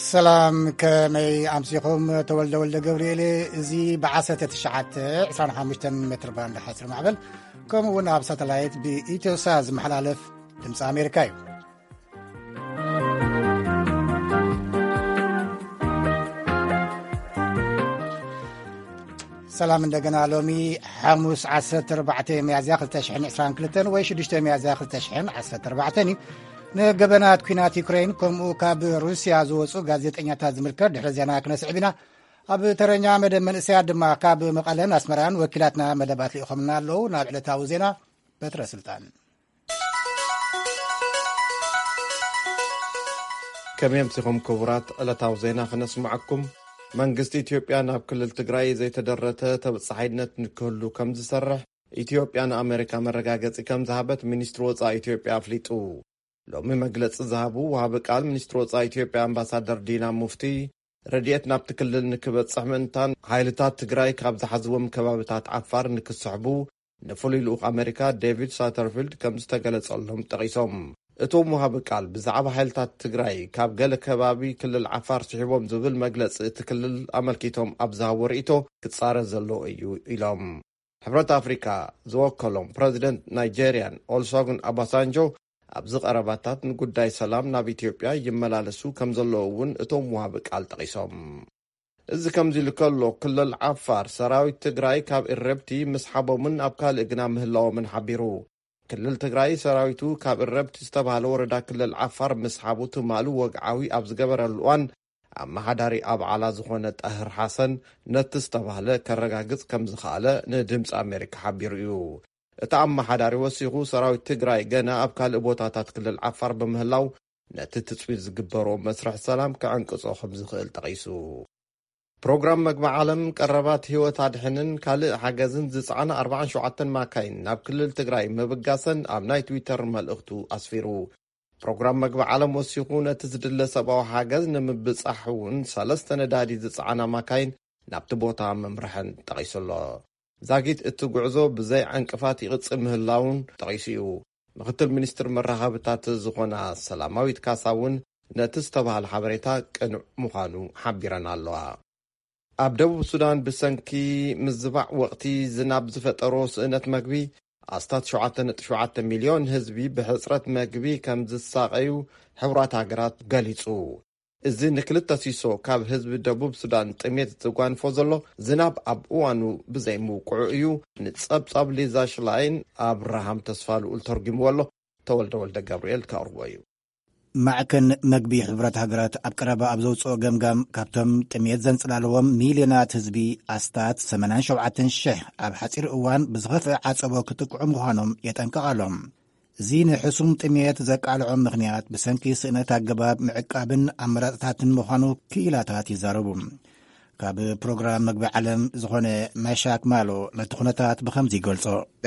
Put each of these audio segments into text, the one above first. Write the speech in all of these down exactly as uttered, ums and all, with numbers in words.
سلام كمي أمسيكم تولد ولد جبريل زي بعثة تشعت عشرين خمسة متر باند حصر معبل كم وناب ساتلايت بإيتوساز محلالف تمس أمريكاي سلام እንደገና ሎሚ ሐሙስ عشرة أربعة ሚያዝያ ألفين وعشرين وثلاثة ወይ ሽዱሽተ ሚያዝያ ألفين وأربعة ንገበናት ኩናት ዩክሬን ከምኡ ካብ ሩስያ ዝወፁ ጋዜጠኛታት ዝምልከት ድሕሪ ዜና ክነስዕብና ኣብ ተረኛ መደብ መንእሰያት ድማ ካብ መቐለን ኣስመራን ወኪላትና መደባት ልኢኹምና ኣለዉ ናብ ዕለታዊ ዜና በትረ ስልጣን ከመይ ኣምሲኹም ክቡራት ዕለታዊ ዜና ክነስማዓኩም መንግስቲ ኢትዮጵያ ናብ ክልል ትግራይ ዘይተደረተ ተበጻሒነት ንክህሉ ከም ዝሰርሕ ኢትዮጵያ ንኣሜሪካ መረጋገፂ ከም ዝሃበት ሚኒስትሪ ወጻኢ ኢትዮጵያ ኣፍሊጡ ሎሚ መግለፂ ዝሃቡ ወሃቢ ቃል ሚኒስትሪ ወጻኢ ኢትዮጵያ ኣምባሳደር ዲና ሙፍቲ ረድኤት ናብቲ ክልል ንክበፅሕ ምእንታን ሓይልታት ትግራይ ካብ ዝሓዝዎም ከባቢታት ዓፋር ንክስሕቡ ንፍሉይ ልኡኽ ኣሜሪካ ዴቪድ ሳተርፊልድ ከም ዝተገለጸሎም ጠቒሶም እቶም ወሃቢ ቃል ብዛዕባ ሓይልታት ትግራይ ካብ ገለ ከባቢ ክልል ዓፋር ስሒቦም ዝብል መግለፂ እቲ ክልል ኣመልኪቶም ኣብ ዝሃቦ ርእቶ ክጻረር ዘሎ እዩ ኢሎም ሕብረት ኣፍሪካ ዝወከሎም ፕረዚደንት ናይጀርያን ኦሉሴጉን ኦባሳንጆ ኣብዚ ቀረባታት ንጉዳይ ሰላም ናብ ኢትዮጵያ ይመላለሱ ከም ዘለዉ እውን እቶም ወሃቢ ቃል ጠቒሶም እዚ ከምዚ ኢሉ ከሎ ክልል ዓፋር ሰራዊት ትግራይ ካብ እረብቲ ምስሓቦምን ኣብ ካልእ ግና ምህላዎምን ሓቢሩ ክልል ትግራይ ሰራዊቱ ካብ እረብቲ ዝተባሃለ ወረዳ ክልል ዓፋር ምስሓቡ ትማሉ ወግዓዊ ኣብ ዝገበረሉ እዋን ኣመሓዳሪ ኣብዓላ ዝኾነ ጣህር ሓሰን ነቲ ዝተባሃለ ከረጋግጽ ከም ዝኽኣለ ንድምፂ ኣሜሪካ ሓቢሩ እዩ እቲ ኣመሓዳሪ ወሲኹ ሰራዊት ትግራይ ገና ኣብ ካልእ ቦታታት ክልል ዓፋር ብምህላው ነቲ ትፅቢት ዝግበሮ መስርሕ ሰላም ክዕንቅጾ ከም ዝኽእል ጠቒሱ ፕሮግራም መግቢ ዓለም ቀረባት ህይወት ኣድሕንን ካልእ ሓገዝን ዝፀዓና ኣርባዓን ሸውዓተ ማካይን ናብ ክልል ትግራይ ምብጋሰን ኣብ ናይ ትዊተር መልእኽቱ ኣስፊሩ ፕሮግራም መግቢ ዓለም ወሲኹ ነቲ ዝድለ ሰብኣዊ ሓገዝ ንምብጻሕ እውን ሰለስተ ነዳዲ ዝፀዓና ማካይን ናብቲ ቦታ መምርሐን ጠቒሱሎ ዛጊት እቲ ጉዕዞ ብዘይ ዕንቅፋት ይቕፅል ምህላውን ጠቒሱ እዩ ምክትል ሚኒስትር መራኸብታት ዝኾና ሰላማዊት ካሳ እውን ነቲ ዝተባሃለ ሓበሬታ ቅኑዕ ምዃኑ ሓቢረን ኣለዋ ኣብ ደቡብ ሱዳን ብሰንኪ ምዝባዕ ወቕቲ ዝናብ ዝፈጠሮ ስእነት መግቢ ኣስታት ሸውዓተ ነጥቢ ሸውዓተ ሚልዮን ህዝቢ ብሕፅረት መግቢ ከም ዝሳቀዩ ሕብራት ሃገራት ገሊጹ እዚ ንክልተ ሲሶ ካብ ህዝቢ ደቡብ ሱዳን ጥሜት ዝጓንፎ ዘሎ ዝናብ ኣብ እዋኑ ብዘይምውቅዑ እዩ ንጸብጻብ ሊዛ ሽላይን ኣብርሃም ተስፋልኡል ተርጊምዎ ኣሎ ተወልደ ወልደ ገብርኤል ካርቦ እዩ ማዕከን መግቢ ሕብራት ሃገራት ኣብ ቀረባ ኣብ ዘውፅኦ ገምጋም ካብቶም ጥሜት ዘንጽላለዎም ሚልዮናት ህዝቢ ኣስታት ሰማንያ ሸውዓተ ሽሕ ኣብ ሓፂር እዋን ብዝኸፍአ ዓጸቦ ክጥቅዑ ምዃኖም የጠንቀቓሎም እዚ ንሕሱም ጥሜት ዘቃልዖም ምኽንያት ብሰንኪ ስእነት ኣገባብ ምዕቃብን ኣመራፅታትን ምዃኑ ክኢላታት ይዛረቡ ካብ ፕሮግራም መግቢ ዓለም ዝኾነ መሻክ ማሎ ነቲ ኩነታት ብኸምዚ ይገልጾ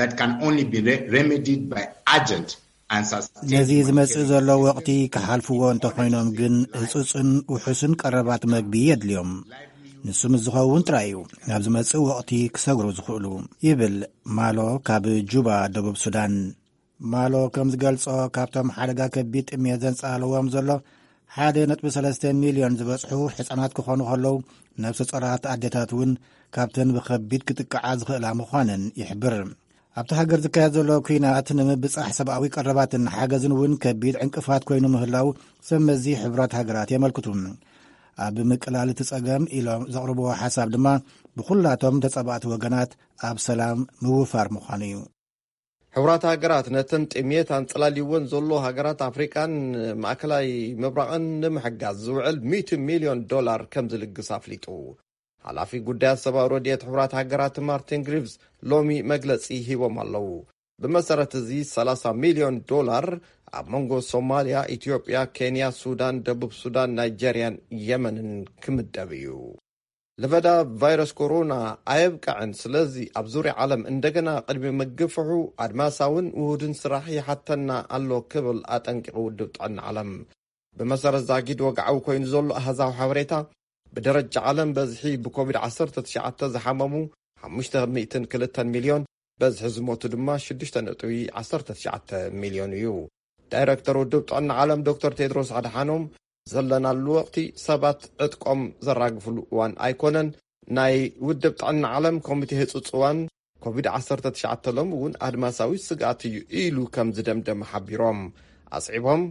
ነዚ ዝመጽእ ዘሎ ወቕቲ ክሓልፍዎ እንተኾይኖም ግን ህፁፅን ውሑስን ቀረባት መግቢ የድልዮም ንሱ ዝኸውን ጥራይ እዩ ናብ ዝመጽእ ወቕቲ ክሰግሩ ዝኽእሉ ይብል ማሎ ካብ ጁባ ደቡብ ሱዳን ማሎ ከም ዝገልጾ ካብቶም ሓደጋ ከቢድ ጥሜት ዘንጻለዎም ዘሎ ሓደ ነጥቢ ሰለስተ ሚልዮን ዝበጽሑ ሕፃናት ክኾኑ ከለዉ ነብሲ ጸራት ኣዴታት እውን ካብተን ብከቢድ ክጥቅዓ ዝኽእላ ምዃነን ይሕብር ኣብቲ ሃገር ዝካየድ ዘሎ ኩናት ንምብጻሕ ሰብኣዊ ቀረባትን ሓገዝን እውን ከቢድ ዕንቅፋት ኮይኑ ምህላው ሰመዚ ሕብራት ሃገራት የመልክቱ ኣብ ምቅላል እቲ ጸገም ኢሎም ዘቕርብዎ ሓሳብ ድማ ብኹላቶም ተጸባእቲ ወገናት ኣብ ሰላም ምውፋር ምዃኑ እዩ ሕብራት ሃገራት ነተን ጥሜት አንጽላሊወን ዘሎ ሃገራት ኣፍሪካን ማእከላይ ምብራቕን ንምሕጋዝ ዝውዕል مئة ሚልዮን ዶላር ከም ዝልግስ ኣፍሊጡ ሓላፊ ጉዳያት ሰብኣዊ ረድኤት ሕብራት ሃገራት ማርቲን ግሪቭስ ሎሚ መግለጺ ሂቦም ኣለዉ ብመሰረት እዚ ሰላሳ ሚልዮን ዶላር ኣብ መንጎ ሶማልያ ኢትዮጵያ ኬንያ ሱዳን ደቡብ ሱዳን ናይጀርያን የመንን ክምደብ እዩ ለበዳ ቫይረስ ኮሮና ኣይብቃዕን ስለዚ ኣብ ዙርያ ዓለም እንደገና ቅድሚ መግፍሑ ኣድማሳውን ውሁድን ስራሕ ይሓተና ኣሎ ክብል ኣጠንቂቑ ውድብ ጥዕና ዓለም ብመሰረት ዛጊድ ወግዓዊ ኮይኑ ዘሎ ኣሃዛዊ ሓበሬታ بدرجة عالم بزحي بكوفيد عشرة تسعة زحممو خمسة مئة وثلاثة مليون بزح زموت دما شدشتن أطوي عشرة تسعة مليون يو دايركتور ودب طعنا عالم دكتور تيدروس عدحانوم ዘለናሉ ወቅቲ ሰባት ዕጥቆም ዘራግፍሉ እዋን ኣይኮነን ናይ ውድብ ጥዕና ዓለም ኮሚቴ ህጹጽዋን ኮቪድ ዓሰርተ ትሽዓተ ሎም እውን ኣድማሳዊ ስጋት እዩ ኢሉ ከም ዝደምደም ሓቢሮም ኣጽዒቦም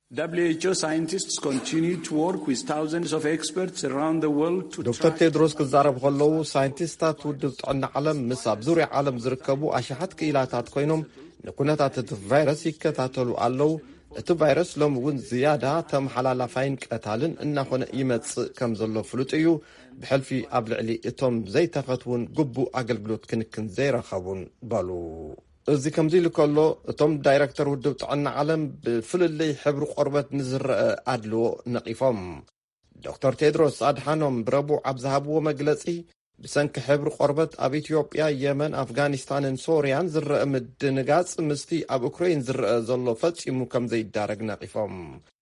W H O scientists continue to work with thousands of experts around the world to ዶክተር ቴድሮስ ክዛረብ ከለዉ ሳይንቲስታት ውድብ ጥዕና ዓለም ምስ ኣብ ዙርያ ዓለም ዝርከቡ ኣሽሓት ክኢላታት ኮይኖም ንኩነታት እቲ ቫይረስ ይከታተሉ ኣለዉ እቲ ቫይረስ ሎም እውን ዝያዳ ተመሓላላፋይን ቀታልን እናኾነ ይመጽእ ከም ዘሎ ፍሉጥ እዩ ብሕልፊ ኣብ ልዕሊ እቶም ዘይተፈትውን ግቡእ ኣገልግሎት ክንክን ዘይረኸቡን በሉ እዚ ከምዚ ኢሉ ከሎ እቶም ዳይሬክተር ውድብ ጥዕና ዓለም ብፍልልይ ሕብሪ ቆርበት ንዝረአ ኣድልዎ ነቒፎም ዶክተር ቴድሮስ ኣድሓኖም ብረቡዕ ኣብ ዝሃብዎ መግለጺ ብሰንኪ ሕብሪ ቆርበት ኣብ ኢትዮጵያ የመን ኣፍጋኒስታንን ሶርያን ዝረአ ምድንጋጽ ምስቲ ኣብ ዩክሬን ዝረአ ዘሎ ፈጺሙ ከም ዘይዳረግ ነቒፎም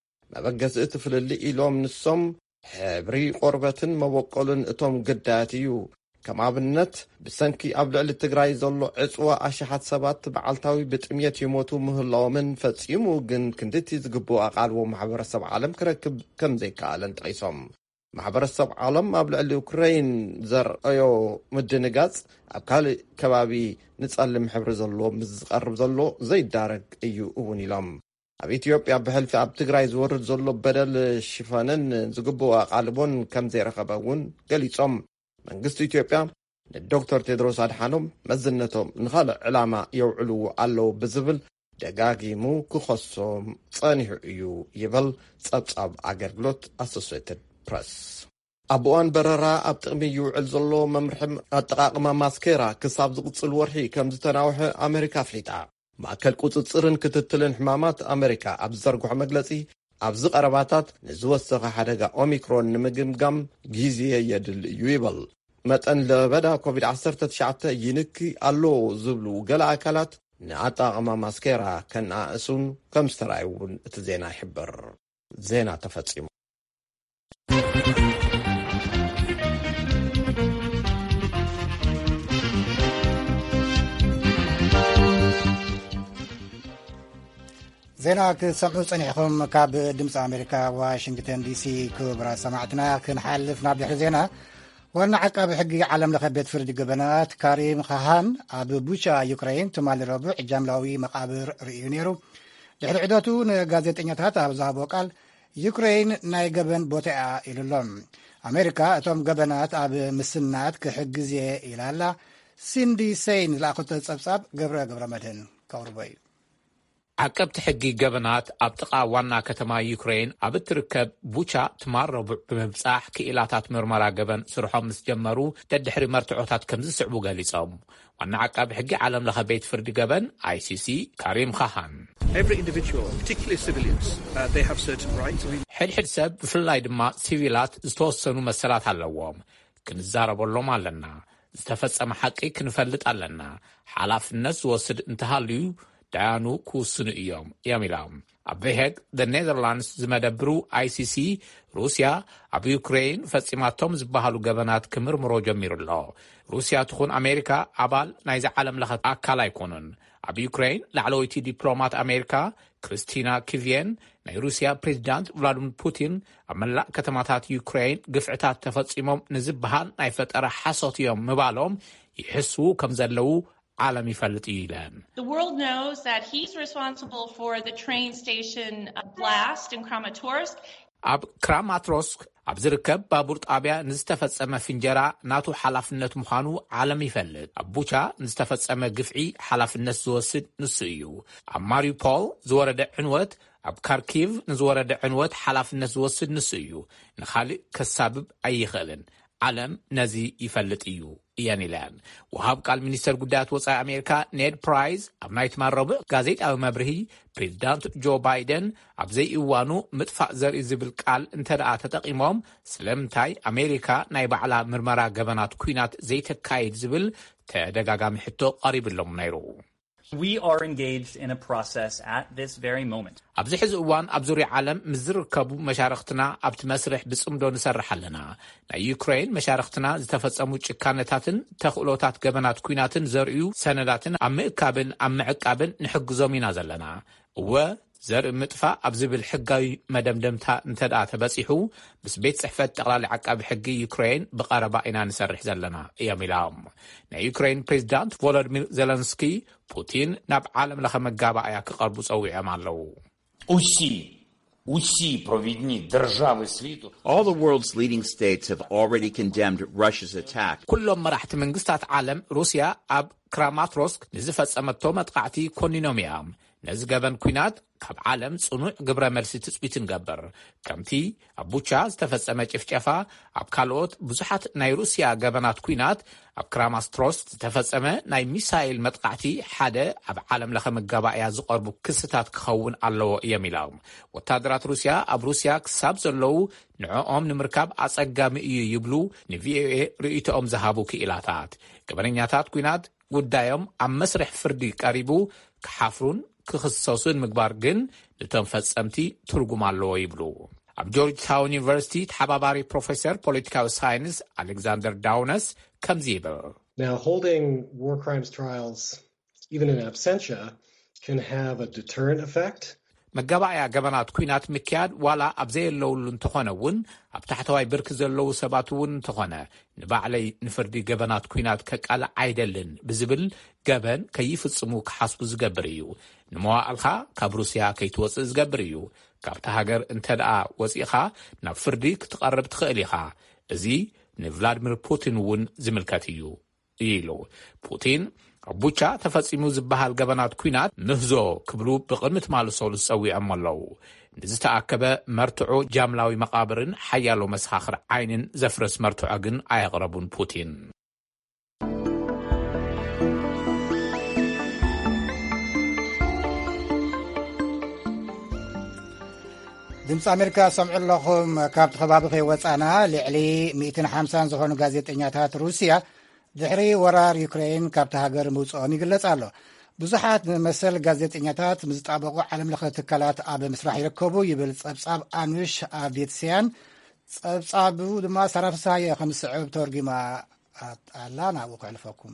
መበገሲ እቲ ፍልልይ ኢሎም ንሶም ሕብሪ ቆርበትን መበቆልን እቶም ግዳያት እዩ ከም ኣብነት ብሰንኪ ኣብ ልዕሊ ትግራይ ዘሎ ዕጽዋ ኣሽሓት ሰባት በዓልታዊ ብጥምየት ይሞቱ ምህላዎምን ፈጺሙ ግን ክንድቲ ዝግብኦ ኣቓልቦ ማሕበረሰብ ዓለም ክረክብ ከም ዘይከኣለን ጠቒሶም ማሕበረሰብ ዓለም ኣብ ልዕሊ ዩክሬን ዘርአዮ ምድንጋጽ ኣብ ካልእ ከባቢ ንጸልም ሕብሪ ዘሎ ምስ ዝቐርብ ዘሎ ዘይዳረግ እዩ እውን ኢሎም ኣብ ኢትዮጵያ ብሕልፊ ኣብ ትግራይ ዝወርድ ዘሎ በደል ሽፈንን ዝግብኦ ኣቓልቦን ከም ዘይረኸበ እውን ገሊጾም መንግስቲ ኢትዮጵያ ንዶክተር ቴድሮስ ኣድሓኖም መዝነቶም ንኻልእ ዕላማ የውዕልዎ ኣለዉ ብዝብል ደጋጊሙ ክኸሶም ጸኒሑ እዩ ይብል ጸብጻብ ኣገልግሎት ኣሶሲየትድ ፕረስ ኣብ እዋን በረራ ኣብ ጥቕሚ ይውዕል ዘሎ መምርሒ ኣጠቓቕማ ማስኬራ ክሳብ ዝቕጽል ወርሒ ከም ዝተናውሐ ኣሜሪካ ኣፍሊጣ ማእከል ቁፅጽርን ክትትልን ሕማማት ኣሜሪካ ኣብ ዝዘርግሖ መግለጺ ኣብዚ ቀረባታት ንዝወሰኸ ሓደጋ ኦሚክሮን ንምግምጋም ግዜ የድሊ እዩ ይብል መጠን ለበዳ ኮቪድ ዓሰርተ ትሽዓተ ይንኪ ኣሎ ዝብሉ ገለ ኣካላት ንኣጠቓቕማ ማስኬራ ከነኣእሱን ከም ዝተረኣዩ እውን እቲ ዜና ይሕብር ዜና ተፈጺሙ ዜና ክሰምዑ ጸኒሕኩም ካብ ድምፂ ኣሜሪካ ዋሽንግተን ዲሲ ክቡራ ሰማዕትና ክንሓልፍ ናብ ድሕሪ ዜና ዋና ዓቃቢ ሕጊ ዓለም ለኸ ቤት ፍርዲ ገበናት ካሪም ካሃን ኣብ ቡቻ ዩክራይን ትማሊ ረቡዕ ጃምላዊ መቃብር ርእዩ ነይሩ ድሕሪ ዕደቱ ንጋዜጠኛታት ኣብ ዝሃቦ ቃል ዩክራይን ናይ ገበን ቦታ እያ ኢሉሎም ኣሜሪካ እቶም ገበናት ኣብ ምስናት ክሕግዝ እየ ኢላ ኣላ ሲንዲ ሴይን ዝለኣኸቶ ጸብጻብ ገብረ ገብረ መድህን ከቕርቦ እዩ ዓቀብቲ ሕጊ ገበናት ኣብ ጥቓ ዋና ከተማ ዩክሬን ኣብ እትርከብ ቡቻ ትማል ረቡዕ ብምብጻሕ ክኢላታት ምርመራ ገበን ስርሖም ምስ ጀመሩ ደድሕሪ መርትዖታት ከም ዝስዕቡ ገሊጾም ዋና ዓቃቢ ሕጊ ዓለም ለኸ ቤት ፍርዲ ገበን አይ ሲ ሲ ካሪም ካሃን ሕድሕድ ሰብ ብፍላይ ድማ ሲቪላት ዝተወሰኑ መሰላት ኣለዎም ክንዛረበሎም ኣለና ዝተፈጸመ ሓቂ ክንፈልጥ ኣለና ሓላፍነት ዝወስድ እንተሃልዩ ዳያኑ ክውስኑ እዮም እዮም ኢሎም ኣብ ሄግ ደ ኔዘርላንድስ ዝመደብሩ አይ ሲ ሲ ሩስያ ኣብ ዩክሬን ፈጺማቶም ዝበሃሉ ገበናት ክምርምሮ ጀሚሩ ኣሎ ሩስያ ትኹን ኣሜሪካ ኣባል ናይዚ ዓለም ለኸ ኣካል ኣይኮኑን ኣብ ዩክሬን ላዕለወይቲ ዲፕሎማት ኣሜሪካ ክሪስቲና ኪቪየን ናይ ሩስያ ፕሬዚዳንት ቭላድሚር ፑቲን ኣብ መላእ ከተማታት ዩክሬን ግፍዕታት ተፈጺሞም ንዝበሃል ናይ ፈጠራ ሓሶት እዮም ምባሎም ይሕስቡ ከም ዘለዉ ዓለም ይፈልጥ እዩ ኢለን The world knows that he's responsible for the train station blast in Kramatorsk. ኣብ ክራማቶርስክ ኣብ ዝርከብ ባቡር ጣብያ ንዝተፈጸመ ፍንጀራ ናቱ ሓላፍነት ምዃኑ ዓለም ይፈልጥ ኣብ ቡቻ ንዝተፈጸመ ግፍዒ ሓላፍነት ዝወስድ ንሱ እዩ ኣብ ማሪውፖል ዝወረደ ዕንወት ኣብ ካርኪቭ ንዝወረደ ዕንወት ሓላፍነት ዝወስድ ንሱ እዩ ንኻሊእ ከሳብብ ኣይኽእልን ዓለም ነዚ ይፈልጥ እዩ እየን ኢለን ወሃብ ቃል ሚኒስተር ጉዳያት ወፃኢ ኣሜሪካ ኔድ ፕራይዝ ኣብ ናይ ትማል ረቡዕ ጋዜጣዊ መብርሂ ፕሬዚዳንት ጆ ባይደን ኣብ ዘይእዋኑ ምጥፋእ ዘርኢ ዝብል ቃል እንተደኣ ተጠቒሞም ስለምንታይ ኣሜሪካ ናይ ባዕላ ምርመራ ገበናት ኩናት ዘይተካይድ ዝብል ተደጋጋሚ ሕቶ ቀሪብሎም ነይሩ We are engaged in a process at this very moment. ኣብዚ ሕዚ እዋን ኣብ ዙርያ ዓለም ምስ ዝርከቡ መሻርክትና ኣብቲ መስርሕ ብጽምዶ ንሰርሕ ኣለና ናይ ዩክሬን መሻርክትና ዝተፈጸሙ ጭካነታትን ተኽእሎታት ገበናት ኩናትን ዘርእዩ ሰነዳትን ኣብ ምእካብን ኣብ ምዕቃብን ንሕግዞም ኢና ዘለና እወ زر مطفى أبزبل حقاي مدام دمتا انتدأ تبسيحو بس بيت صحفت تغلال عقاب حقي يوكرين بقاربا إنا نسرح زلنا إياميلام نا يوكرين بريزيدانت فولوديمير زيلنسكي بوتين ناب عالم لخا مقابا اياك قربو صوي أمالو Усі, усі провідні держави світу. All the world's leading states have already condemned Russia's attack. كلهم مراحت منقستات عالم روسيا أب كراماتروسك نزفت أمتو متقعتي كونينوميام نزقبن كوينات كاب عالم صنوع قبرة مرسي تسبيت نقبر كمتي أبوچا استفزأمة جفجفا أب كالوت بزحات ناي روسيا قبنات كوينات أب كراماتروس استفزأمة ناي ميسايل متقعتي حادة أب عالم لخم القبائع زقربو كستات كخون اللو يميلاهم وتادرات روسيا أب روسيا كساب زلو نعوهم نمركاب أسقام إيو يبلو نفي اي رئيتهم زهابو كإلاتات قبرنياتات كوينات قدايم عم مسرح فردي قريبو كحافرون كخصوصون مقبار جن لتنفس أمتي ترجم الله يبلو. أب جورج تاون يونيفرسيتي تحباباري بروفيسور political science ألكسندر داونس كمزيبل. Now, holding war crimes trials, even in absentia, can have a deterrent effect. مقابع قبنات كوينات مكياد ولا أبزي اللو انتخونون أب تحتواي بركز اللو سباتون انتخونه نبع علي نفردي قبنات كوينات كالا عيدلن بزبل قبن كيف تصموك حسب زقبريو نموا الخا كابروسيا كي توصي زقبريو كابتهاجر انتدعا وزيخا نفردي كتقرب تخيليخا ازي نفلادمير بوتين ون زملكاتيو إيلو بوتين أبوچا تفصيمو زبهال قبنات كوينات نهزو كبلو بقرمة مالو سولو سوي أمالو نزتا أكبا مرتعو جاملاوي مقابرن حيالو مسخاخر عينن زفرس مرتعاقن آيغربون بوتين دمس أمريكا سمع لكم كابت خبابي في وطانا لعلي مئتين وخمسين زخونو غازيتنياتات روسيا ድሕሪ ወራር ዩክሬን ካብቲ ሃገር ምውፅኦም ይግለጽ ኣሎ ብዙሓት መሰል ጋዜጠኛታት ምዝጣበቁ ዓለም ለኸ ትካላት ኣብ ምስራሕ ይርከቡ ይብል ጸብጻብ ኣንሽ ኣቤትስያን ጸብጻቡ ድማ ሰራፍሳየ ከም ስዕብ ተርጊማ ኣላ ናብኡ ክዕልፈኩም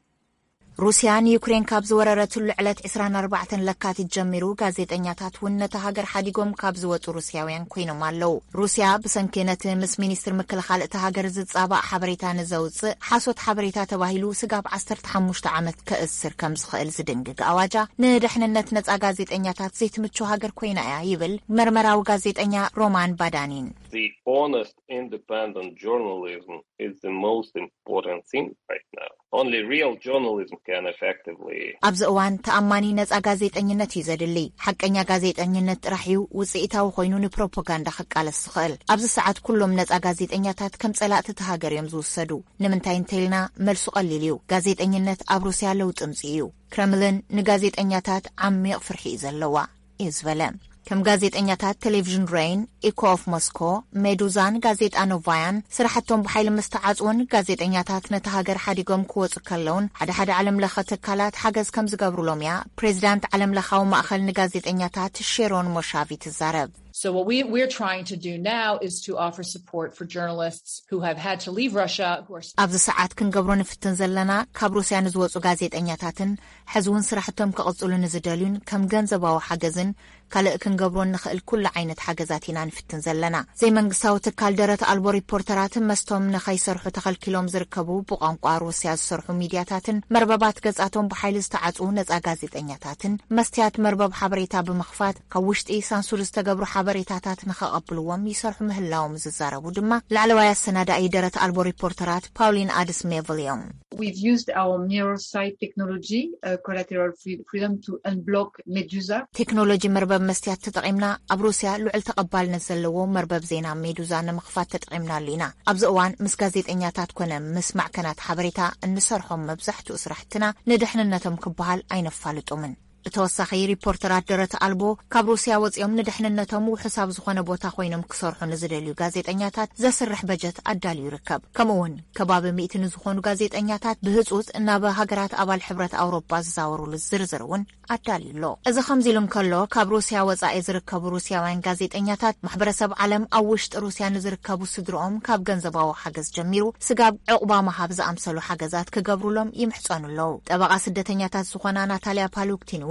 روسيا يوكرين كابز وررتل علت عشرين أربعة لكات الجميرو غازيتنياتات ونتا هاجر حديقوم كابز وطو روسياوين كوينو مالو روسيا بسنكينت مس مينيستر مكل خالق هاجر زتصابا حبريتا نزوص حاسوت حبريتا تباهيلو سقاب عسترت حموشت عامت كأسر كمز خيل زدنقق أواجا ندحننت نتسا غازيتنياتات زيت متشو هاجر كوينا يبل مرمراو غازيتنيا رومان بادانين The honest independent journalism is the most important thing right now. Only real journalism can effectively أبز أوان تأماني نتسا غازيتنينت يزدلي حقنيا غازيتنينت رحيو وزيتاو خوينون بروباغاندا حق على السخيل أبز ساعات كلهم نتسا غازيتنياتات كم تسلاقت تهاجر يمزو السدو نمنتين تيلنا ملسو قليليو غازيتنينت أبروسيا لو تمسيو كرملن نغازيتنياتات عميق فرحي زلوا إزفلم كم غازيتنياتات تلفزيون رين إيكو أوف موسكو ميدوزان غازيت أنوفايان سرحتهم بحيل مستعازون غازيتنياتات نتهاجر حديقهم كوز كلون حدا حدا علم لخا تكالات حاجز كم زقابرو لوميا بريزيدانت علم لخا ومأخل نغازيتنياتات شيرون موشافي تزارب So what we, we're trying to do now is to offer support for journalists who have had to leave Russia, who are... أبز ساعات كنقبرو نفتن زلنا كابروسيا نزوصو غازيتنياتاتن حزون سرحتهم كقصولو نزدالون كم غنزباو حاجزن كالق كنقبرو نخل كل عينة حاجزاتنا نفتن زلنا زي منقصاو تكال دارت ألبو ريبورترات مستهم نخي سرحو تخل كيلوم زركبو بقانقوا روسيا سرحو ميدياتاتن مرببات قزاتهم بحيل استعازو نزا غازيتنياتاتن مستيات مربب حبريتا بمخفات كوشت إي سانسور استقبرو حبريتاتات نخقبلوهم يسرحو مهلاوم ززاربو دما لعلوايا السنادة أي دارت ألبو ريبورترات باولين آدس ميفليوم We've used our mirror site technology, uh, collateral freedom, to unblock Medusa. تكنولوجي مربب مستيات تطعمنا أبروسيا لعل تقبال نزلوه مربب زينا ميدوزا نمخفات تطعمنا لينا أبزقوان مسكازيت إنياتات كنا مسمع كانت حبريتا النسرحهم مبزحتو أسرحتنا ندحنا نتم كبهال أين فالتو من بتوسخي ريبورترات درت ألبو كابروسيا وزيوم ندحننتهم وحساب زخونه بوتا خوينم كسرحو نزدليو غازيتنياتات زسرح بجت أداليو ركب كمون كباب مئتين زخونو غازيتنياتات بهزوز إنابا هاجرات أبال حبرات أوروبا زاورو للزرزرون أداليو لو إذا خمزيلون كلو كابروسيا وزا إزركب روسيا وين غازيتنياتات محبرسب عالم أوشت روسيا نزركبو صدرهم كاب غنزباو حاجز جميرو سقاب عقبا محابز أمسلو حاجزات كقبرو لهم يمحصانو لو تبقى سدتنياتات زخونا ناتاليا بالوكتين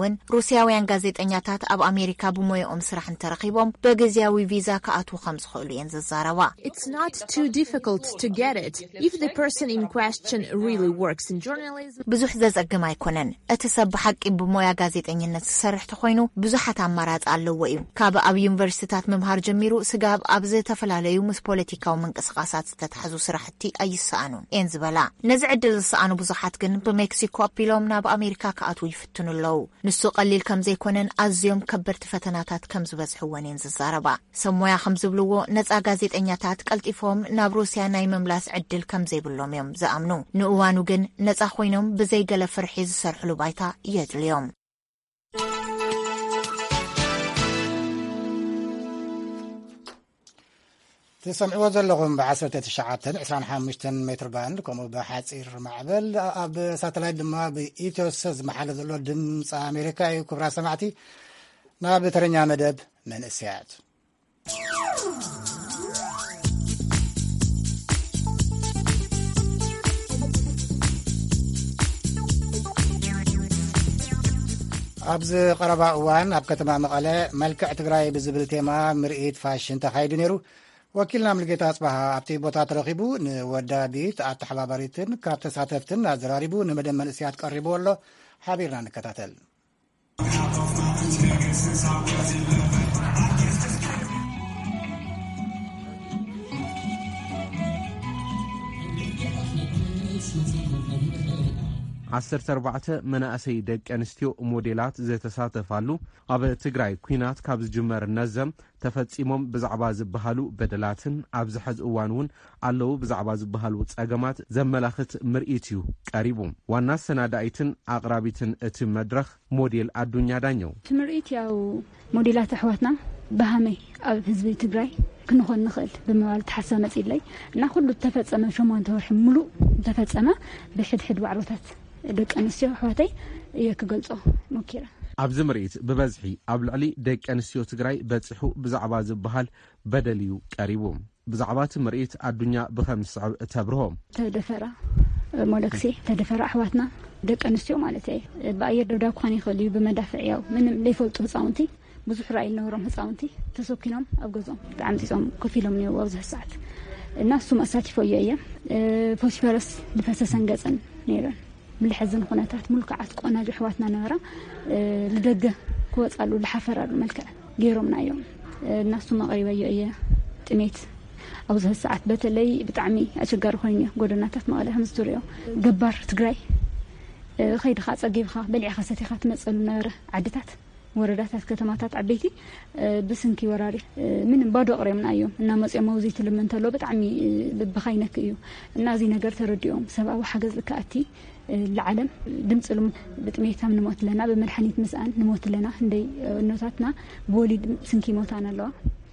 እውን ሩስያውያን ጋዜጠኛታት ኣብ ኣሜሪካ ብሞያኦም ስራሕ እንተረኺቦም በግዚያዊ ቪዛ ከኣትዉ ከም ዝኽእሉ እየን ዝዛረባ። It's not too difficult to get it if the person in question really works in journalism. ብዙሕ ዘጸግም ኣይኮነን። እቲ ሰብ ብሓቂ ብሞያ ጋዜጠኝነት ዝሰርሕ ተኾይኑ ብዙሓት ኣማራጺ ኣለዎ እዩ። ካብ ኣብ ዩኒቨርሲቲታት ምምሃር ጀሚሩ ስጋብ ኣብ ዝተፈላለዩ ምስ ፖለቲካዊ ምንቅስቓሳት ዝተታሕዙ ስራሕቲ ኣይሰኣኑን እየን ዝበላ። ነዚ ዕድል ዝሰኣኑ ብዙሓት ግን ብሜክሲኮ ኣቢሎም ናብ ኣሜሪካ ከኣትዉ ይፍትኑ ኣለዉ። ንሱ ቀሊል ከም ዘይኮነን ኣዝዮም ከበድቲ ፈተናታት ከም ዝበዝሕዎን እየን ዝዛረባ። ሰብ ሞያ ከም ዝብልዎ ነፃ ጋዜጠኛታት ቀልጢፎም ናብ ሩስያ ናይ ምምላስ ዕድል ከም ዘይብሎም እዮም ዝኣምኑ። ንእዋኑ ግን ነፃ ኮይኖም ብዘይገለ ፍርሒ ዝሰርሕሉ ባይታ የድልዮም። تسمعوا ዘለኹም ب1 تشعة عشرين وخمسة ሜትር ባንድ ከምኡ ብሓፂር ማዕበል ኣብ ሳተላይት ድማ ብኢትዮስዝ መሓለ ዘሎ ድምፂ ኣሜሪካ እዩ። ክቡራ ሰማዕቲ ናብ ተረኛ መደብ መንእስያት ኣብዚ ቀረባ እዋን ኣብ ከተማ መቐለ መልክዕ ትግራይ ብዝብል ቴማ ምርኢት ፋሽን ተኻይዱ ነይሩ። ወኪልና ምልጌታ ኣጽባሃ ኣብቲ ቦታ ተረኺቡ ንወዳቢት ኣተሓባባሪትን ካብ ተሳተፍትን ኣዘራሪቡ ንመደብ መንእስያት ቀሪቡ ኣሎ። ሓቢርና ንከታተል። ዓሰርተ ኣርባዕተ መናእሰይ ደቂ ኣንስትዮ ሞዴላት ዝተሳተፋሉ ኣብ ትግራይ ኩናት ካብ ዝጅመር ነዘም ተፈጺሞም ብዛዕባ ዝበሃሉ በደላትን ኣብ ዝሕዚ እዋን እውን ኣለዉ ብዛዕባ ዝበሃሉ ጸገማት ዘመላኽት ምርኢት እዩ ቀሪቡ። ዋና ሰናዳኢትን ኣቕራቢትን እቲ መድረኽ ሞዴል ኣዱኛ ዳኘው ምርኢት ያው ሞዴላት ኣሕዋትና ብሃመይ ኣብ ህዝቢ ትግራይ ክንኾን ንኽእል ብምባል ተሓሳብ መጺለይ እና ኩሉ ተፈጸመ ሸሞንተ ወርሒ ሙሉእ ተፈጸመ ብሕድሕድ ዋዕሮታት ደቂ ኣንስትዮ ኣሕዋተይ እየ ክገልጾ ሞኪረ። ኣብዚ ምርኢት ብበዝሒ ኣብ ልዕሊ ደቂ ኣንስትዮ ትግራይ በፂሑ ብዛዕባ ዝበሃል በደል እዩ ቀሪቡ። ብዛዕባ እቲ ምርኢት ኣዱኛ ብኸም ዝስዕብ ተብርሆም ተደፈራ ሞለክሴ ተደፈራ ኣሕዋትና ደቂ ኣንስትዮ ማለት እየ ብኣየር ደብዳብ ክኾን ይኽእል እዩ ብመዳፍዕ ያው ምንም ዘይፈልጡ ህፃውንቲ ብዙሕ ራእይ ዝነበሮም ህፃውንቲ ተሰኪኖም ኣብ ገዝኦም ተዓምፂፆም ኮፍ ኢሎም እኒአው ኣብዚ ሰዓት እና እሱም ኣሳቲፎ እየ እየ ፎስፈረስ ዝፈሰሰን ገፅን ነይረን ምልሕዝን ኩነታት ሙልክዓት ቆናጅ ኣሕዋትና ነበራ ልደገ ክወፃሉ ዝሓፈራሉ መልክዕ ገይሮምና እዮም እና እሱም ኣቐሪበዮ እየ ጥሜት ኣብዚ ሰዓት በተለይ ብጣዕሚ ኣቸጋሪ ኮይኑ ጎደናታት መቐለ ከም ዝትሪኦ ገባር ትግራይ ኸይድኻ ፀጊብኻ በሊዕኻ ሰቲኻ ትመፀሉ ነበረ ዓድታት ወረዳታት ከተማታት ዓበይቲ ብስንኪ ወራሪ ምንም ባዶ ቅሬምና እዮም እና መጽኦም መውዚት ለመንተሎ በጣም በኻይነክ እዩ እና እዚ ነገር ተረዲኦም ሰብኣዊ ሓገዝ ልካኣቲ ለዓለም ድምጽ ለም ብጥሜታም ንሞት ለና በመድኃኒት መስአን ንሞት ለና እንደይ እኖታትና በወሊድ ስንኪ ሞታና ኣለዋ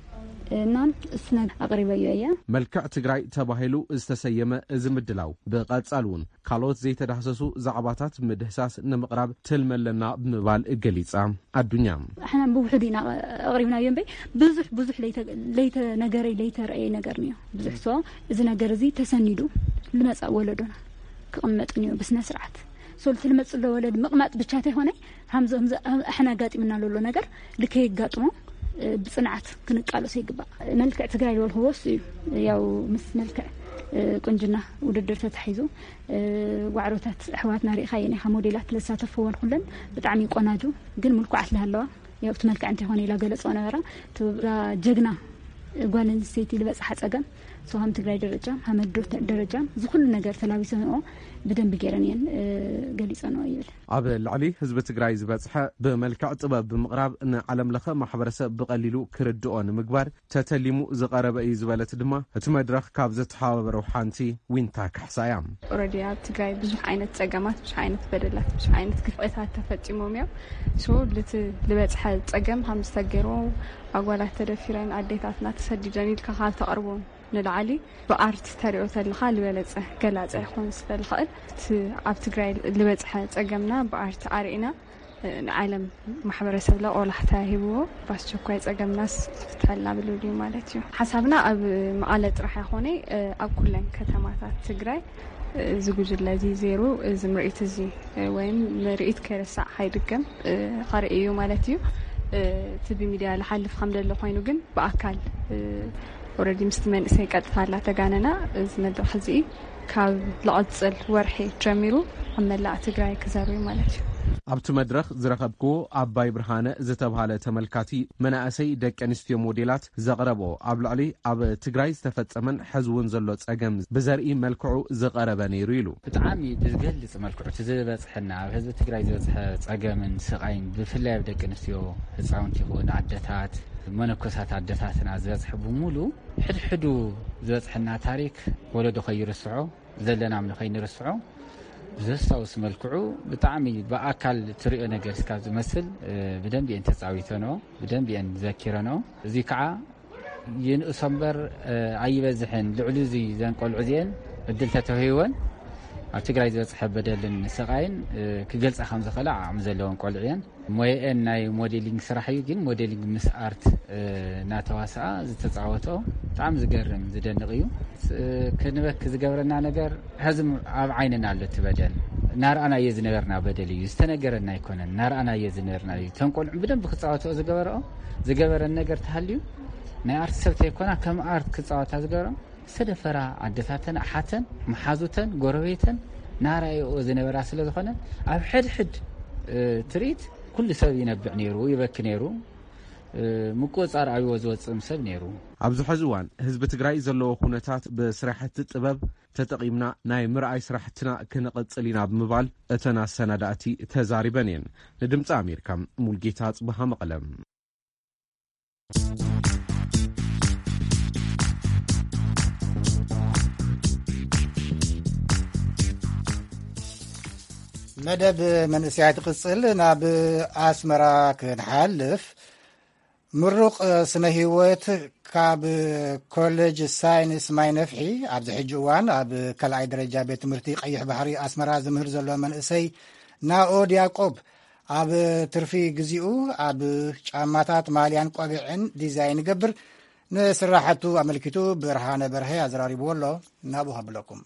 እና እስና ኣቅሪበዮ እያ መልክዕ ትግራይ ተባሂሉ ዝተሰየመ እዚ ምድላው ብቐጻሉን ካልኦት ዘይተዳህሰሱ ዛዕባታት ምድህሳስ ንምቕራብ ትልመለና ብምባል እገሊጻ ኣዱኛ احنا بوحدينا أقربنا يوم بي بزح بزح ليت ليت نجاري ليت رأي نجارنيو بزح سوا إذا نجار زي تسندو لما ولدنا كقمت نيو بس نسرعت سولت لما تصل ولد مقمت بتشاتي هوني همزة همزة احنا قاتي منا لولو نجار لكي قاتمو بصنعت كنقالو سيغبا ملكع تግራይ والهوس ያው ምስ መልክዕ ቁንጅና ውድድር ተታሒዙ ዋዕሮታት ኣሕዋትና ሪኻየኒ ኻ ሞዴላት ለሳተፈውን ሁለን በጣም ይቆናጁ ግን ምልኩዓት ለሃለዋ ያው ትመልክዕ እንተ ሆነ ኢላ ገለጾ ነበራ ጀግና ጓልን ሴቲ ልበጽ ሓጸገም ሰውም ትግራይ ደረጃ ሐመድ ደረጃ ዝኹል ነገር ተላቢሰንኦ بدن بجيرانين جالسانو أيول. عبد العلي حزب تجري زبادح بملكة طباب بمقرب إن علم لخا محبرسة بقليلو كردوان مقبر تتلمو زقرب أي زبالة دما تمدرخ كابزة حاور وحانتي وينتاك حسايام. أوريديات تجري بزح عينة تجمعات مش عينة بدلات مش عينة كفايتها تفتي موميا. شو لت لبعض حال تجمع هم استجروا أقوله تدفيرين عديتاتنا تسجلني الكحال تقربون. ندعلي بأرت تريوت الخال ولزه جلازه خمس الخال عبد تجري لبعض حال تجمعنا بأرت عرينا ንዓለም ማሕበረሰብ ላ ኦላሕታ ሂብዎ ባስቸኳይ ፀገም ናስ ትፈላ ብሉሊ ማለት እዩ ሓሳብና ኣብ መቐለ ጥራሕ ይኾነ ኣብ ኩለን ከተማታት ትግራይ ዝጉጅለ እዚ ዜሮ እዚ ምርኢት እዚ ወይም ምርኢት ከረሳዕ ሃይድገም ቀርኢ እዩ ማለት እዩ ትቢ ሚድያ ለሓልፍ ከም ደለ ኮይኑ ግን ብኣካል ኦልሬዲ ምስ መንእሰይ ቀጥታ ተጋነና እዚ መድረክ እዚ ካብ ለቐፅል ወርሒ ጀሚሩ ኣብ መላእ ትግራይ ክዘርብ ማለት እዩ ኣብቲ መድረክ ዝረኸብክዎ ኣባይ ብርሃነ ዝተባሃለ ተመልካቲ መናእሰይ ደቂ ኣንስትዮ ሞዴላት ዘቕረቦ ኣብ ልዕሊ ኣብ ትግራይ ዝተፈፀመን ሕዝውን ዘሎ ፀገም ብዘርኢ መልክዑ ዝቐረበ ነይሩ ኢሉ ብጣዕሚ ብዝገልፅ መልክዑ ዝበፅሐና ኣብ ህዝቢ ትግራይ ዝበፅሐ ፀገምን ስቃይን ብፍላይ ኣብ ደቂ ኣንስትዮ ህፃውንቲ ይኹን ኣደታት መነኮሳት ኣደታትና ዝበፅሐ ብሙሉ ሕድሕዱ ዝበፅሐና ታሪክ ወለዶ ከይርስዖ ዘለና ምን ከይንርስዖ ብዘስታውስ መልክዑ ብጣዕሚ ብኣካል ትሪኦ ነገር ስካ ዝመስል ብደንብ እየን ተፃዊተኖ ብደንብ እየን ዘኪረኖ እዚ ከዓ ይንእሶ እምበር ኣይበዝሕን ልዕሊ እዚ ዘንቆልዑ እዚአን እድል ተተሂወን ኣብ ትግራይ ዝበፅሐ በደልን ስቃይን ክገልፃ ከም ዝኽእላ ዓቕሚ ዘለወን ቆልዑ እየን ሞየአን ናይ ሞዴሊንግ ስራሕ እዩ ግን ሞዴሊንግ ምስ ኣርት እናተዋስኣ ዝተፃወቶ ብጣዕሚ ዝገርም ዝደንቕ እዩ ክንበክ ዝገብረና ነገር ሕዝም ኣብ ዓይንና ኣሎ ትበደል ናርኣናየ ዝነበርና በደል እዩ ዝተነገረና ኣይኮነን ናርኣናየ ዝነበርና እዩ ተንቆልዑ ብደንብ ክፃወትኦ ዝገበርኦ ዝገበረን ነገር ተሃልዩ ናይ ኣርት ሰብተ ይኮና ከም ኣርት ክፃወታ ዝገበሮ ሰደፈራ ኣደታተን ኣሓተን መሓዙተን ጎረቤተን ናርኣይኦ ዝነበራ ስለ ዝኾነ ኣብ ሕድሕድ ትርኢት ኩሉ ሰብ ይነብዕ ነይሩ ይበክ ነይሩ ምቆፃር ኣብዎ ዝወፅም ሰብ ነይሩ ኣብዚ ሕዚ እዋን ህዝቢ ትግራይ ዘለዎ ኩነታት ብስራሕቲ ጥበብ ተጠቂምና ናይ ምርኣይ ስራሕትና ክንቐፅል ኢና ብምባል እተን ኣሰናዳእቲ ተዛሪበን እየን ንድምፂ ኣሜሪካ ሙልጌታ ፅቡሃ መቐለም መደብ መንእስያት ቅጽል ናብ ኣስመራ ክንሓልፍ ምሩቕ ስነ ህይወት ካብ ኮሌጅ ሳይንስ ማይ ነፍሒ ኣብዚ ሕጂ እዋን ኣብ ካልኣይ ደረጃ ቤት ትምህርቲ ቀይሕ ባሕሪ ኣስመራ ዝምህር ዘሎ መንእሰይ ናኦድ ያዕቆብ ኣብ ትርፊ ግዚኡ ኣብ ጫማታት ማልያን ቆቢዕን ዲዛይን ይገብር ንስራሕቱ ኣመልኪቱ ብርሃነ በርሀ ኣዘራሪብዎ ኣሎ ናብኡ ሃብለኩም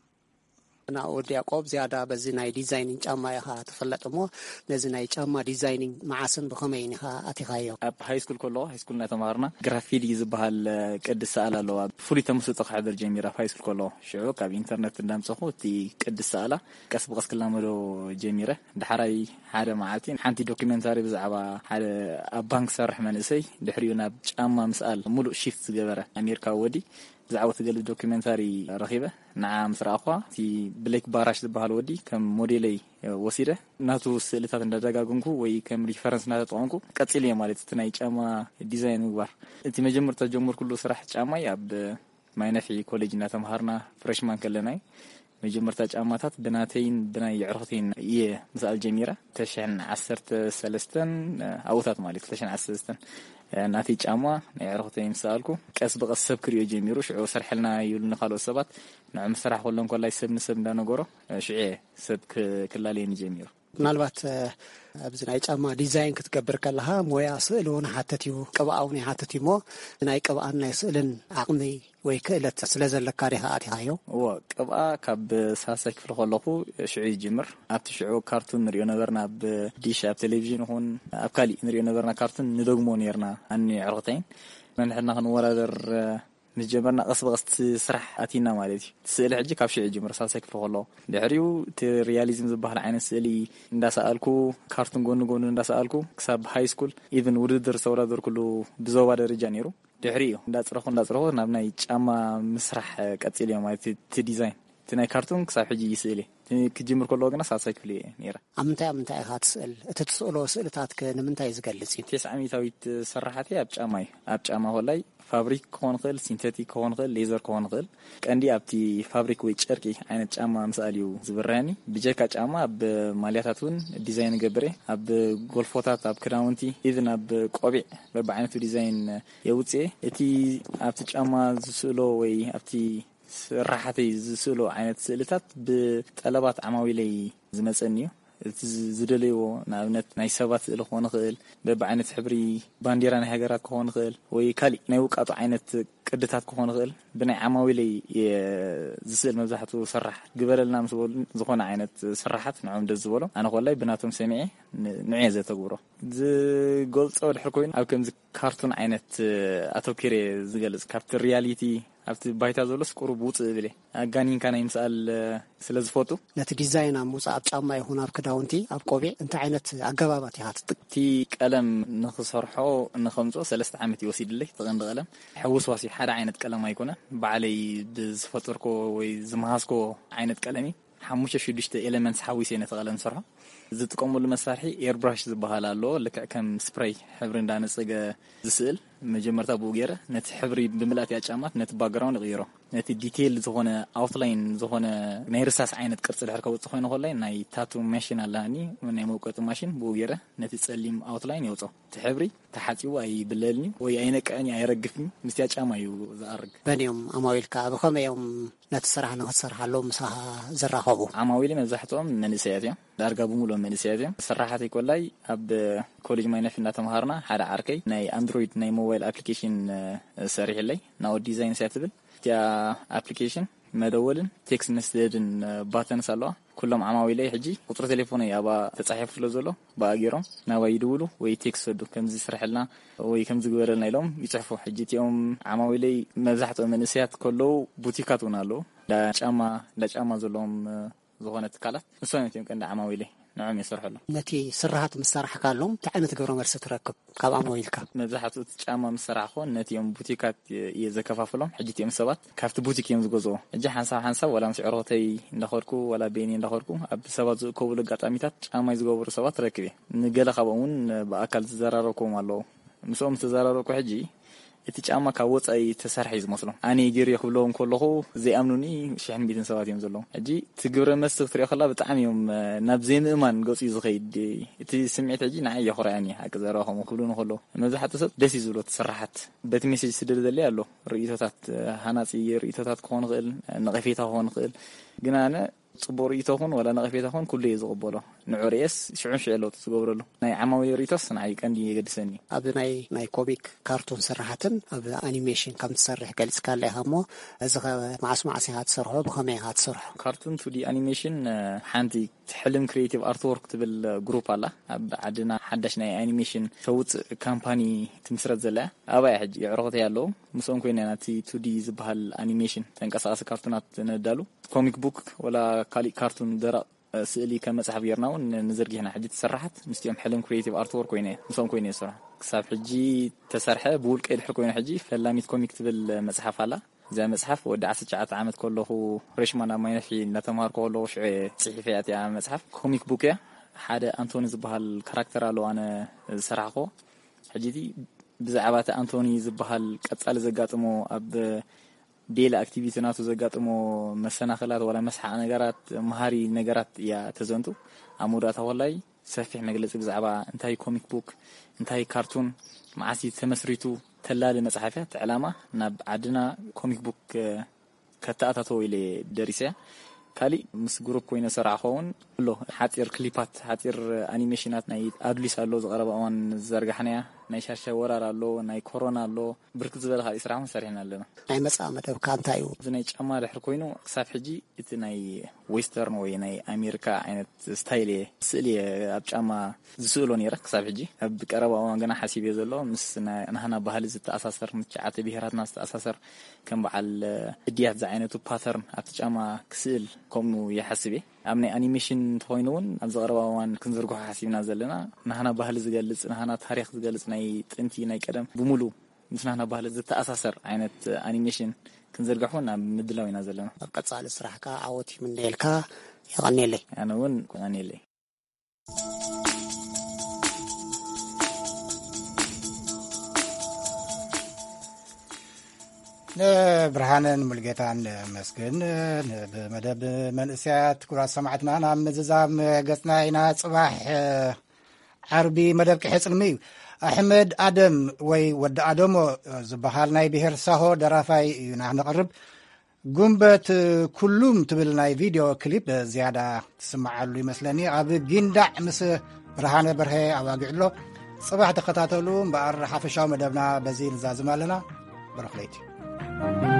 ናኦድ ያዕቆብ ዝያዳ በዚ ናይ ዲዛይኒንግ ጫማ ኢኻ ትፍለጥ እሞ ነዚ ናይ ጫማ ዲዛይኒንግ መዓስን ብኸመይን ኢኻ ኣቲኻዮ ኣብ ሃይስኩል ከሎ ሃይስኩል እናተማሃርና ግራፊቲ ዝበሃል ቅዲ ሰኣላ ኣለዋ ፍሉይ ተመስጦ ክሕብር ጀሚረ ኣብ ሃይስኩል ከሎ ሽዑ ካብ ኢንተርኔት እንዳምፀኹ እቲ ቅዲ ሰኣላ ቀስ ብቀስ ክላመዶ ጀሚረ ድሓራይ ሓደ መዓልቲ ሓንቲ ዶክመንታሪ ብዛዕባ ሓደ ኣብ ባንክ ሰርሕ መንእሰይ ድሕሪኡ ናብ ጫማ ምስኣል ሙሉእ ሺፍት ዝገበረ ኣሜሪካዊ ወዲ ብዛዕባ ትገልፅ ዶክመንታሪ ረኺበ ንዓ ምስ ረኣኳ እቲ ብሌክ ባራሽ ዝበሃል ወዲ ከም ሞዴለይ ወሲደ ናቱ ስእልታት እንዳደጋገምኩ ወይ ከም ሪፈረንስ እናተጠቐምኩ ቀፂለ እየ ማለት እቲ ናይ ጫማ ዲዛይን ምግባር እቲ መጀመርታ ጀመርኩሉ ስራሕ ጫማይ ኣብ ማይ ነፍሒ ኮሌጅ እናተምሃርና ፍሬሽማን ከለናይ መጀመርታ ጫማታት ብናተይን ብናይ ዕርኽተይን እየ ምስኣል ጀሚረ ተሽሕን ዓሰርተ ሰለስተን ኣውታት ማለት ተሽሕን ዓሰርተ ሰለስተን ናተይ ጫማ ናይ ዕርኽተይን ምስኣልኩ ቀስ ብቐስ ሰብ ክሪኦ ጀሚሩ ሽዑ ሰርሐልና ይብሉኒ ካልኦት ሰባት ንዑ ምስራሕ ከሎን ኮላይ ሰብ ንሰብ እንዳነገሮ ሽዑ ሰብ ክላለየኒ ጀሚሩ ምናልባት ኣብዚ ናይ ጫማ ዲዛይን ክትገብር ከለኻ ሞያ ስእሊ እውን ሓተት እዩ ቅብኣ እውን ሓተት እዩ ሞ ናይ ቅብኣን ናይ ስእልን ዓቕሚ ወይ ክእለት ስለ ዘለካ ዲኻ ኣቲኻዮ እዎ ቅብኣ ካብ ሳሳይ ክፍሊ ከለኹ ሽዑ ይጅምር ኣብቲ ሽዑ ካርቱን ንሪኦ ነበርና ኣብ ዲሽ ኣብ ቴሌቭዥን ይኹን ኣብ ካሊእ ንሪኦ ነበርና ካርቱን ንደግሞ ነርና ኣኒ ዕርኽተይን መንሕና ክንወዳደር ምስ ጀመርና ቀስ በቀስ ስራሕ ኣቲና ማለት እዩ ስእሊ ሕጂ ካብ ሽዑ ጅምር ሳሳይ ክፍሊ ከለኹ ድሕሪኡ እቲ ሪያሊዝም ዝበሃል ዓይነት ስእሊ እንዳሰኣልኩ ካርቱን ጎኑ ጎኑ እንዳሰኣልኩ ክሳብ ሃይስኩል ኢቨን ውድድር ዝተወዳደርኩሉ ብዞባ ደረጃ ነይሩ ድሕሪኡ እንዳፅረኹ እንዳፅረኹ ናብ ናይ ጫማ ምስራሕ ቀፂለ እየ ማለት እቲ ዲዛይን እቲ ናይ ካርቱን ክሳብ ሕጂ ይስእሊ ክጅምር ከለዎ ግና ሳሳይ ክፍሊ ነይረ ኣብ ምንታይ ኣብ ምንታይ ኢኻ ትስእል እቲ ትስእሎ ስእልታት ንምንታይ ዝገልፅ እዩ ቴስዓሚታዊት ስራሕተይ ኣብ ጫማ እዩ ኣብ ጫማ ኮላይ ፋብሪክ ክኾን ክእል ሲንቴቲክ ክኾን ክእል ሌዘር ክኾን ክእል ቀንዲ ኣብቲ ፋብሪክ ወይ ጨርቂ ዓይነት ጫማ ምስኣል እዩ ዝብርህኒ ብጀካ ጫማ ኣብ ማልያታት እውን ዲዛይን ገብረ ኣብ ጎልፎታት ኣብ ክዳውንቲ ኢቭን ኣብ ቆቢዕ በብዓይነቱ ዲዛይን የውፅእ እቲ ኣብቲ ጫማ ዝስእሎ ወይ ኣብቲ ስራሕተይ ዝስእሎ ዓይነት ስእልታት ብጠለባት ዓማዊለይ ዝመፀኒ እዩ ዝደልይዎ ንኣብነት ናይ ሰባት ስእሊ ክኾን ይኽእል በብዓይነት ሕብሪ ባንዴራ ናይ ሃገራት ክኾን ይኽእል ወይ ካሊእ ናይ ውቃጡ ዓይነት ቅድታት ክኾን ይኽእል ብናይ ዓማዊለይ ዝስእል መብዛሕትኡ ስራሕ ግበረልና ምስ በሉ ዝኾነ ዓይነት ስራሓት ንዖም ደስ ዝበሎ ኣነ ኮላይ ብናቶም ሰሚዐ ንዕየ ዘተግብሮ ዝገልጾ ድሕር ኮይኑ ኣብ ከምዚ ካርቱን ዓይነት ኣተኪረ ዝገልጽ ካብቲ ሪያሊቲ ኣብቲ ባይታ ዘሎስ ቁሩብ ውፅእ ብለ ኣጋኒንካ ናይ ምሳል ስለ ዝፈቱ ነቲ ዲዛይን ኣብ ሙፃእ ኣብ ጫማ ይኹን ኣብ ክዳውንቲ ኣብ ቆቢዕ እንታይ ዓይነት ኣገባባት ኢኻ ትጥቀም? እቲ ቀለም ንኽሰርሖ ንኸምፆ ሰለስተ ዓመት ይወሲድለይ ተቐንዲ ቀለም ሕውስ ዋሲ ሓደ ዓይነት ቀለም ኣይኮነን ባዕለይ ብዝፈጠርኮ ወይ ዝመሃስኮ ዓይነት ቀለሚ ሓሙሽተ ሽዱሽተ ኤሌመንትስ ሓዊሰ ነቲ ቀለም ሰርሖ ዝጥቀመሉ መሳርሒ ኤርብራሽ ዝበሃል ኣሎ ልክዕ ከም ስፕሬይ ሕብሪ እንዳነፀገ ዝስእል መጀመርታ ብኡ ገይረ ነቲ ሕብሪ ብምልኣት ያጫማት ነቲ ባክግራውንድ ይቕይሮ ነቲ ዲቴይል ዝኾነ ኣውትላይን ዝኾነ ናይ ርሳስ ዓይነት ቅርፂ ድሕር ከውፅእ ኮይኑ ኮላይ ናይ ታቱ ማሽን ኣለኒ ናይ መውቀጢ ማሽን ብኡ ገይረ ነቲ ጸሊም ኣውትላይን የውፅኦ እቲ ሕብሪ ተሓፂቡ ኣይብለልኒ ወይ ኣይነቀአኒ ኣይረግፍኒ ምስቲ ያጫማ እዩ ዝኣርግ በኒዮም ኣማዊልካ ብኸመዮም ነቲ ስራሕ ንኽትሰርሓሎ ምሳኻ ዘራኸቡ? ዓማዊል መብዛሕትኦም መንእሰያት እዮም ዳርጋ ብምሉኦም መንእሰያት እዮም ስራሓተይ ኮላይ ኣብ ኮሌጅ ማይነፍ እናተምሃርና ሓደ ዓርከይ ናይ ኣንድሮይድ ናይ ሞባይል ኣፕሊኬሽን ሰሪሕለይ ናው ዲዛይን ሲያትብል ያ ኣፕሊኬሽን መደወልን ቴክስት መስደድን ባተንስ ኣለዋ ኩሎም ዓማዊለይ ሕጂ ቁጥሪ ቴሌፎነይ ኣባ ተጻሒፉ ስለ ዘሎ ባኣጊሮም ናባይ ይድውሉ ወይ ቴክስት ሰዱ ከምዚ ስርሕልና ወይ ከምዚ ግበረልና ኢሎም ይጽሕፉ ሕጂ እቲኦም ዓማዊለይ መብዛሕትኦም መንእሰያት ከለዉ ቡቲካት እውን ኣለዉ ዳጫማ ዳጫማ ዘለዎም ዝኾነ ትካላት ንሶም እዮም ቀንዲ ዓማዊለይ ንዕም ይሰርሐሉ ነቲ ስራሓት ምሰራሕካ ኣሎም እንታይ ዓይነት ግብረ መልሲ ትረክብ ካብ ኣማዊልካ? መብዛሕትኡ ጫማ ምሰራሕ ኮን ነቲኦም ቡቲካት እየ ዘከፋፍሎም ሕጂ እቲኦም ሰባት ካብቲ ቡቲክ እዮም ዝገዝኦ ሕጂ ሓንሳብ ሓንሳብ ወላ ምስ ዕሮተይ እንዳኸድኩ ወላ ቤኒ እንዳኸድኩ ኣብ ሰባት ዝእከብሉ ኣጋጣሚታት ጫማ ዝገብሩ ሰባት ረክብ እየ ንገለ ካብኦም እውን ብኣካል ዝዘራረብኩም ኣለዉ ምስኦም ተዘራረብኩ ሕጂ እቲ ጫማ ካብ ወፃኢ ተሰርሐ እዩ ዝመስሎም ኣነ ገይረ ክብለዎም ከለኹ ዘይኣምኑኒ ሽሕ ሚእትን ሰባት እዮም ዘለዉ ሕጂ እቲ ግብረ መልሲ ክትሪኦ ከላ ብጣዕሚ እዮም ናብ ዘይምእማን ገፁ እዩ ዝኸይድ እቲ ስምዒት ሕጂ ንዓይ የኹርያኒ ሓቂ ዘረባ ከምኡ ክብሉ ንከለዉ መብዛሕትኡ ሰብ ደስ እዩ ዝብሎ ትስራሓት በቲ ሜሴጅ ስድል ዘለ ኣሎ ርእቶታት ሃናፂ ርእቶታት ክኾን ይኽእል ነቐፌታ ክኾን ይኽእል ግን ኣነ ጽቡቕ ርእቶ ኹን ወላ ነቐፌታ ኹን ኩሉ እየ ዝቕበሎ ንዑርኤስ ሽዑን ሽዑ ለውጢ ዝገብረሉ ናይ ዓማዊ ርእቶስ ንዓይ ቀንዲ የገድሰኒ ኣብ ናይ ናይ ኮሚክ ካርቱን ስራሓትን ኣብ ኣኒሜሽን ከም ትሰርሕ ገሊፅካ ኣላ ኢኻ እሞ እዚ መዓስ መዓስ ኢኻ ትሰርሖ ብኸመይ ኢኻ ትሰርሖ? ካርቱን ቱዲ ኣኒሜሽን ሓንቲ ትሕልም ክሪኤቲቭ ኣርትወርክ ትብል ግሩፕ ኣላ ኣብ ዓድና ሓዳሽ ናይ ኣኒሜሽን ተውፅእ ካምፓኒ ትምስረት ዘለያ ኣባይ ሕጂ የዕረኽተይ ኣለዉ ምስኦም ኮይና ናቲ ቱዲ ዝበሃል ኣኒሜሽን ተንቀሳቐሲ ካርቱናት ነዳሉ ኮሚክ ቡክ ወላ ካሊእ ካርቱን ደረቕ ስእሊ ከም መጽሓፍ ጌርና እውን ንዘርጊሕና ሕጂ ተሰራሓት ምስኦም ሕልም ክሪኤቲቭ ኣርትወርክ ኮይነ ምስኦም ኮይነ ይሰርሑ ክሳብ ሕጂ ተሰርሐ ብውልቀይ ድሕር ኮይኑ ሕጂ ፈላሚት ኮሚክ ትብል መጽሓፍ ኣላ እዛ መጽሓፍ ወዲ ዓሰርተ ትሽዓተ ዓመት ከለኹ ፍሬሽማን ኣብ ማይነፊ እናተምሃርኩ ከለኹ ሽዑ ጽሒፈ እያ እታ መጽሓፍ ኮሚክ ቡክ እያ ሓደ አንቶኒ ዝበሃል ካራክተር ኣለዎ ኣነ ዝሰራሕኮ ሕጂ ብዛዕባ እቲ አንቶኒ ዝበሃል ቀጻሊ ዘጋጥሞ ኣብ ዴይሊ አክቲቪቲ ናቱ ዘጋጥሞ መሰናኸላት ወላ መስሓ ነገራት መሃሪ ነገራት እያ ተዘንቱ ኣሙዳታ ወላይ ሰፊሕ መግለፂ ብዛዕባ እንታይ ኮሚክ ቡክ እንታይ ካርቱን መዓሲ ተመስሪቱ ተላሊ መጽሓፍያ ተዕላማ ናብ ዓድና ኮሚክ ቡክ ከተኣታተው ኢለ ደሪስያ ካሊ ምስ ግሩፕ ኮይነ ሰራሕኸውን ብሎ ሓጢር ክሊፓት ሓጢር ኣኒሜሽናት ናይ ኣድሊስ ኣሎ ዝቐረበ እዋን ዘርጋሕናያ ናይ ሻርሻ ወራር ኣሎ ናይ ኮሮና ኣሎ ብርክት ዝበለ ካሊእ ስራሕውን ሰሪሕና ኣለና ናይ መጽኣ መደብካ እንታይ እዩ? እዚ ናይ ጫማ ድሕሪ ኮይኑ ክሳብ ሕጂ እቲ ናይ ዌስተርን ወይ ናይ ኣሜሪካ ዓይነት ስታይል ስእሊ ኣብ ጫማ ዝስእሎ ነይረ ክሳብ ሕጂ ኣብ ቀረባ እዋን ገና ሓሲብ እየ ዘሎ ምስ ናህና ባህሊ ዝተኣሳሰር ምትሽዓተ ብሄራትና ዝተኣሳሰር ከም በዓል እድያት ዝዓይነቱ ፓተርን ኣብቲ ጫማ ክስእል ከምኡ ይሓስብ እየ ኣብ ናይ ኣኒሜሽን ተኮይኑ እውን ኣብ ዝቐረባ እዋን ክንዝርግሖ ሓሲብና ዘለና ናህና ባህሊ ዝገልጽ ናህና ታሪክ ዝገልጽ ናይ ጥንቲ ናይ ቀደም ብሙሉ ምስ ናህና ባህሊ ዝተኣሳሰር ዓይነት ኣኒሜሽን ክንዝርግሖ ናብ ምድላው ኢና ዘለና ኣብ ቀጻሊ ስራሕካ ዓወት ይምነየልካ ይቐኒየለይ ኣነ እውን ይቐኒየለይ ንብርሃንን ሙልጌታን መስግን ብመደብ መንእስያት ኩራት ሰማዕትና ናብ ምዝዛብ ገጽና ኢና ጽባሕ ዓርቢ መደብ ክሕጽልሚ እዩ ኣሕመድ ኣደም ወይ ወዲ ኣደሞ ዝበሃል ናይ ብሄር ሳሆ ደራፋይ እዩ ንቕርብ ጉንበት ኩሉም ትብል ናይ ቪድዮ ክሊፕ ዝያዳ ትስማዓሉ ይመስለኒ ኣብ ጊንዳዕ ምስ ብርሃነ በርሀ ኣዋጊዕሎ ጽባሕ ተኸታተሉ እምበኣር ሓፈሻዊ መደብና በዚ ንዛዝም ኣለና በረኽለይቲ